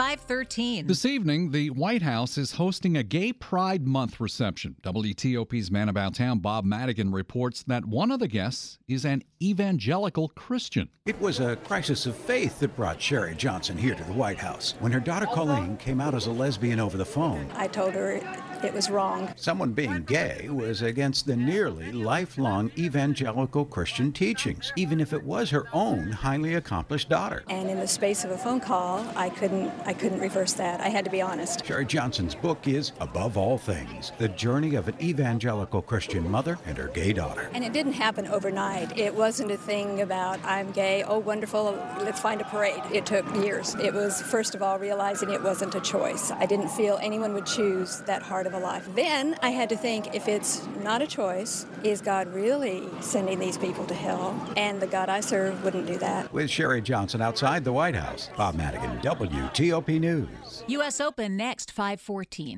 513. This evening, the White House is hosting a Gay Pride Month reception. WTOP's Man About Town, Bob Madigan, reports that one of the guests is an evangelical Christian. It was a crisis of faith that brought Sherry Johnson here to the White House when her daughter Colleen came out as a lesbian over the phone. I told her it was wrong. Someone being gay was against the nearly lifelong evangelical Christian teachings, even if it was her own highly accomplished daughter. And in the space of a phone call, I couldn't reverse that. I had to be honest. Sherry Johnson's book is, Above All Things, the journey of an evangelical Christian mother and her gay daughter. And it didn't happen overnight. It wasn't a thing about, I'm gay, oh, wonderful, let's find a parade. It took years. It was, first of all, realizing it wasn't a choice. I didn't feel anyone would choose that hard of a life. Then I had to think, if it's not a choice, is God really sending these people to hell? And the God I serve wouldn't do that. With Sherry Johnson outside the White House, Bob Madigan, WTOP News. U.S. Open next, 514.